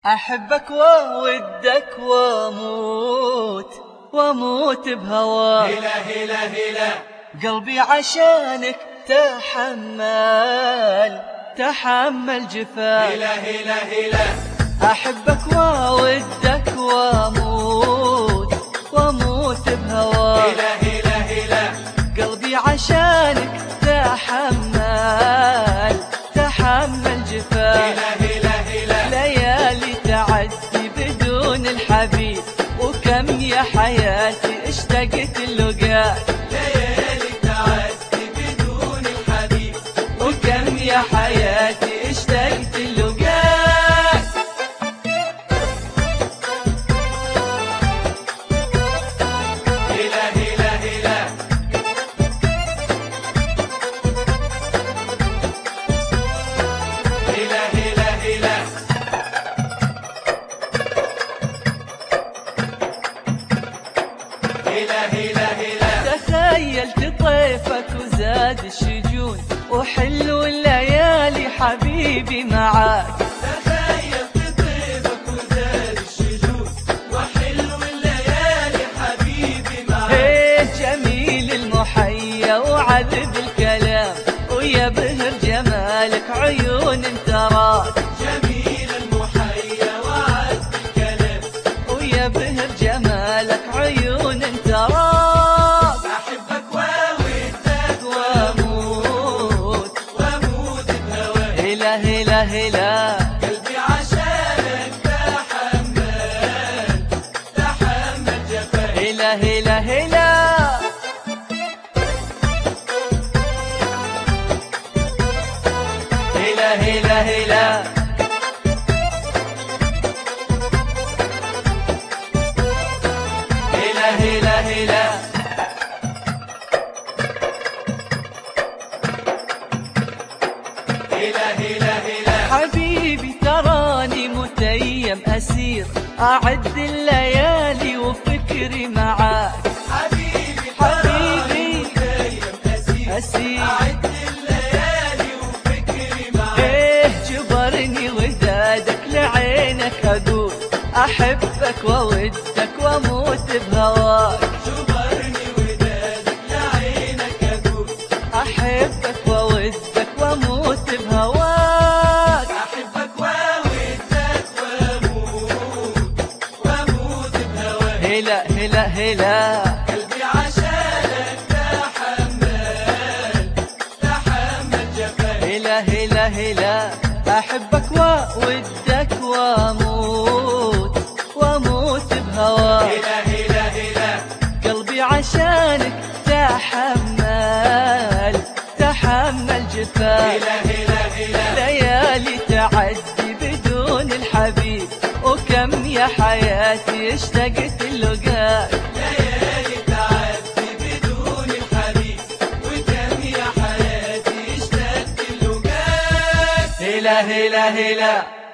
أحبك وودك واموت بهواك. هلا هلا هلا قلبي عشانك تحمل جفاك. هلا هلا هلا أحبك وودك واموت بهواك. هلا هلا هلا قلبي عشانك تحمل جفاك. هلا هلا هلا ليالي تعدي بدون الحبيب، وكم يا حياتي اشتقت اللقاك. ليالي تعدي بدون الحبيب، وكم يا حياتي اشتقت اللقاك. هلا هلا هلا هلا هلا هلا هلا هلا هلا تخيلت طيفك وزاد الشجون، وحلو الليالي حبيبي معاك. تخيلت طيبك وزاد الشجون، وحلو الليالي حبيبي معاك. ايه جميل المحيا وعذب الكلام، ويا بهر جمالك عيون تراك. جميل المحيا وعد الكلام، ويا بهر جمالك عيون تراك. أحبك وودك واموت بهواك. هلا هلا هلا قلبي عشانك تحمل جفاك. هلا هلا هلا هلا هلا هلا هلا هلا هلا هلا هلا هلا حبيبي تراني متيم أسير، أعد الليالي وفكري معاك. حبيبي حبيبي متيم أسير أعد الليالي وفكري معاك. ايه جبرني ودادك لعينك أقول، أحبك وودك واموت بهواك. جبرني ودادك لعينك أقول، أحبك وودك واموت بهواك. أحبك وودك واموت بهواك. هلا هلا هلا قلبي عشانك تحمل جفاك. هلا هلا هلا أحبك وودك واموت بهواك. هلا هلا هلا قلبي عشانك تحمل جفاك. هلا هلا هلا ليالي تعدي بدون الحبيب، وكم يا حياتي اشتقت اللقاك. ليالي تعدي بدون الحبيب، وكم يا حياتي اشتقت اللقاك. هلا هلا هلا